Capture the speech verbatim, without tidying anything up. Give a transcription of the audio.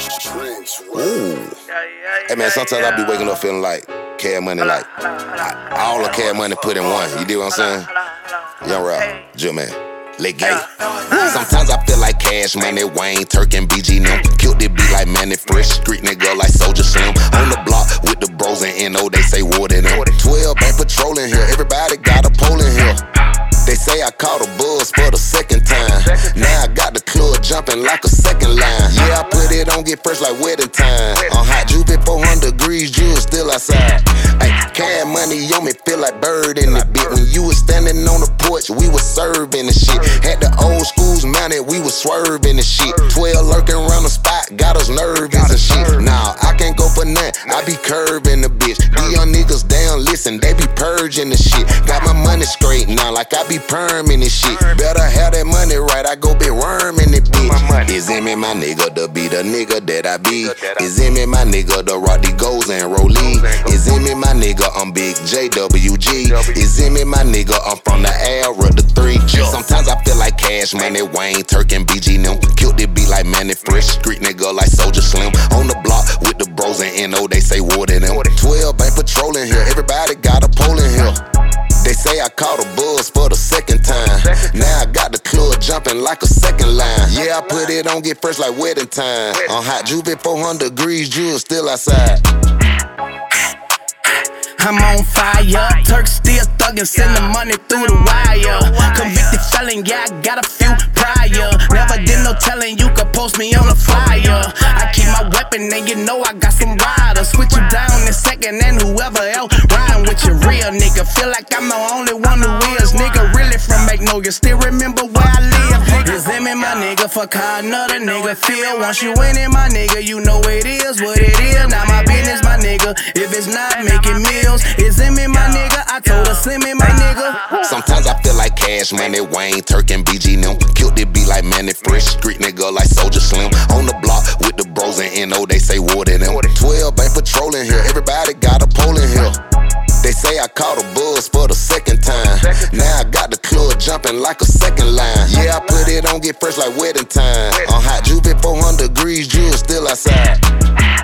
Ooh. Hey man, sometimes I be waking up feeling like Cash Money, like I, all the Cash Money put in one. You dig what I'm saying? Young Rob, Jill man, Lit Gay. Sometimes I feel like Cash Money, Wayne, Turk, and B G them. Killed it beat like Manny Fresh, street nigga like Soldier Slim. On the block with the bros and N O, they say Wood in them. twelve bank patrolling here, everybody got a pole in here. They say I caught a buzz for the second time. Now I got the club jumping like a second line. Yeah, I put it on get first like wedding time. On hot Juvie, four hundred degrees, Jewel still outside. Ay, Cash Money on me feel like bird in the bit. When you was standing on the porch, we was serving the shit. Had the old schools mounted, we was swerving the shit. twelve lurking around the spot, got us nervous and shit. Nah, I can't go for nothing, I be curving the bitch. These young niggas down, listen, they be purging the shit. Got my money straight now, like I be perming this shit. Better have that money right, I go big worm in it, bitch. Is him and my nigga to be the nigga that I be? Is him and my nigga to rock the goals and rollie? Is him and my nigga, I'm Big J W G? Is him and my nigga, I'm from the era, the three. Sometimes I feel like Cash Money, Wayne, Turk, and B G them. Killed it beat like Manny Fresh, street nigga like Soldier Slim. On the block with the bros and N O, they say Wood in them. twelve bank patrolling here, everybody got a pole in here. They say I caught a buzz for the second time. Now I got the club jumping like a second line. Yeah, I put it on get first like wedding time. On hot Juvie, four hundred degrees, Jewel still outside. I'm on fire, Turk still thuggin', sending money through the wire. Convicted felon, yeah, I got a few prior. Never did no telling, you could post me on a flyer. I keep my weapon and you know I got some riders. Switch you down in a second and whoever else riding with your real nigga. Feel like I'm the only one who is, nigga. Really from Magnolia, still remember where I live, nigga. It's him and my nigga, fuck how another nigga feel. Once you in it, my nigga, you know it is what it is. Not my business, my nigga, if it's not making meals. It's him and my nigga, I told her send me my nigga. Sometimes I feel like Cash Money, Wayne, Turk, and B G them. Killed it beat like Manny Fresh, street nigga like Soldier Slim. On the block with the bros and N O, they say Wood in them. twelve bank patrolling here, everybody got a pole in here. They say I caught a buzz for the second time. Now I got the club jumping like a second line. Yeah, I put it on get first like wedding time. On hot Juvie, four hundred degrees, Jewel still outside.